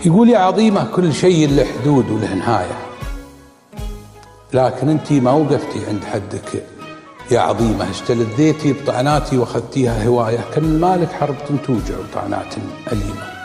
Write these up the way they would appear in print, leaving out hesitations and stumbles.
يقول يا عظيمة كل شيء له حدود وله نهاية، لكن انتي ما وقفتي عند حدك يا عظيمة، استلذيتي بطعناتي واخذتيها هواية، كان المالك حرب توجع وطعنات أليمة.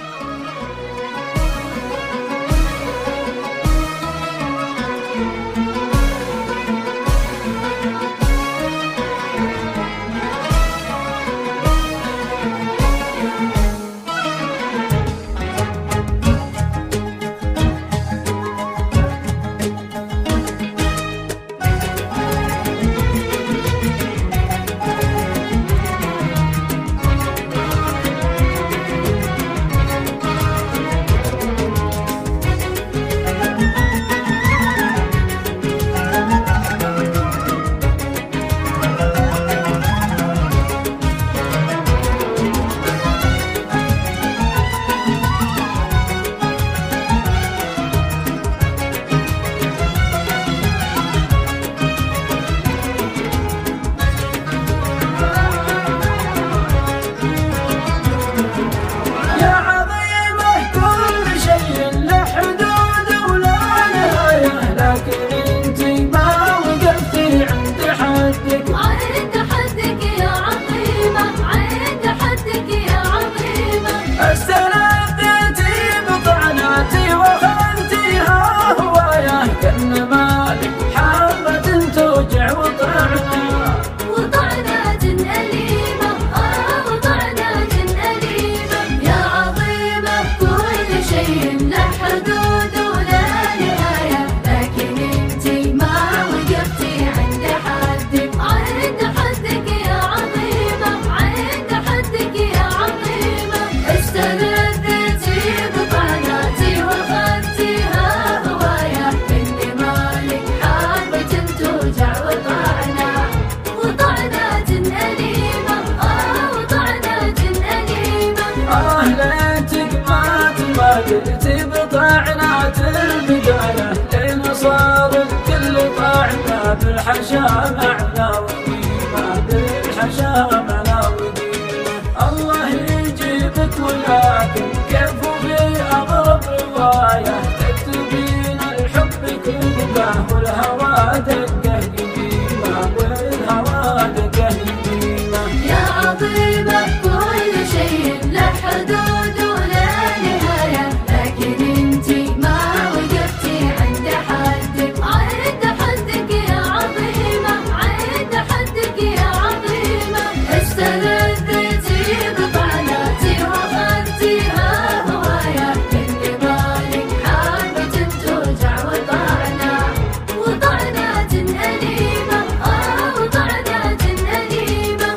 جئتي بطعنات البداية لين صار الكل طعنا بالحشا معنا وقيمة، بالحشا معنا وقيمة. الله يجيبك ولكن كيف في أغرب رواية تكتبين الحب كذبة والهوى دقة قديمة، والهوى دقة قديمة. يا عظيمة كل شيء له حدود ولا نهاية، لكن انتي ما وقفتي عند حدك، عند حدك يا عظيمة، عند حدك يا عظيمة. استلذتي بطعناتي واخذتيها هواية، اللي مالك حابة توجع وطعنة وطعنات أليمة، وطعنات أليمة.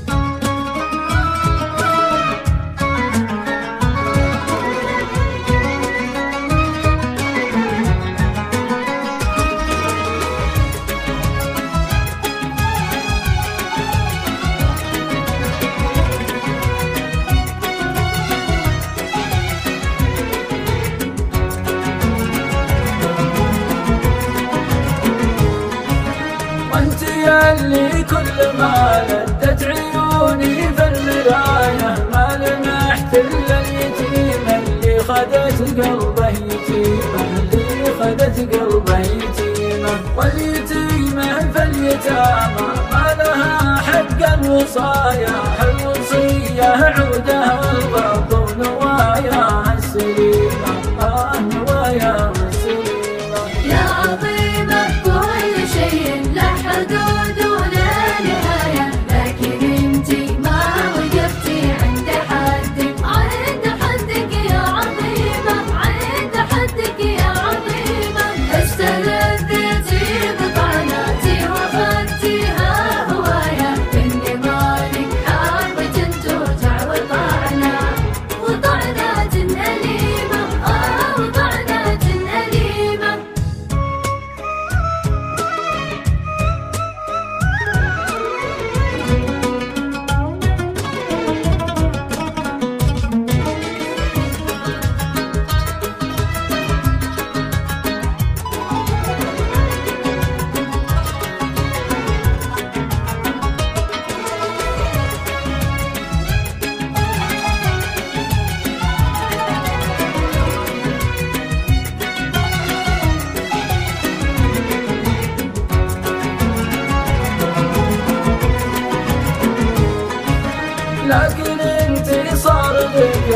وانت ياللي كل ما لدت عيوني في المراية ما لمحت الا اليتيمة اللي خذت قلبه يتيمة، اللي خذت قلبه يتيمة. واليتيمة في اليتامى ما لها حق الوصايا، الوصية عودها البرد ونواياها السليمة، نواياها السليمة. يا عظيمة كل شيء له حدود ولا نهاية، لكن انتي ما وقفتي عند حدك، عند حدك يا عظيمة، عند حدك يا عظيمة. استلذتي بطعناتي واخذتيها هواية، اللي مالك حابة توجع وطعنة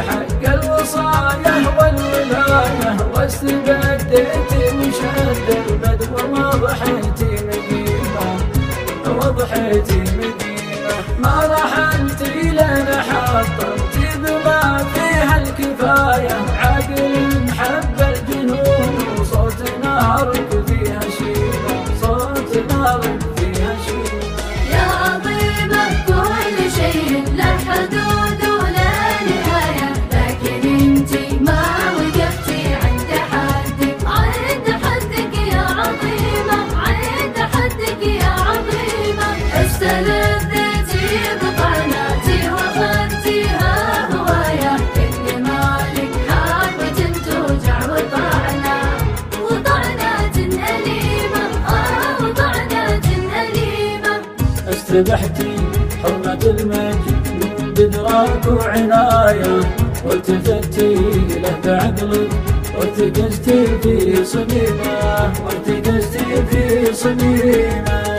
حق الوصاية والولاية، واستبديتي وشد البدو وضحيتي مدينة، وضحيتي مدينة. ما رحلتي لين حطمتي بما فيها الكفاية، عقل حب الجنون وصوت نارك فيها شيلة، صوت نارك فيها شيلة. يا عظيمة كل شيء له حدود ولا نهاية، لكن انتي ما وقفتي عند حدك، عند حدك يا عظيمة، عند حدك يا عظيمة. استلذتي بطعناتي واخذتيها هواية، كل مالك حابة توجع وطعنات أليمة، وطعنات أليمة. استبحتي حرمة المجد بدراك وعناية، والتفتي له بعقلك وارتقزتي في صميمه، وارتقزتي في صميمه.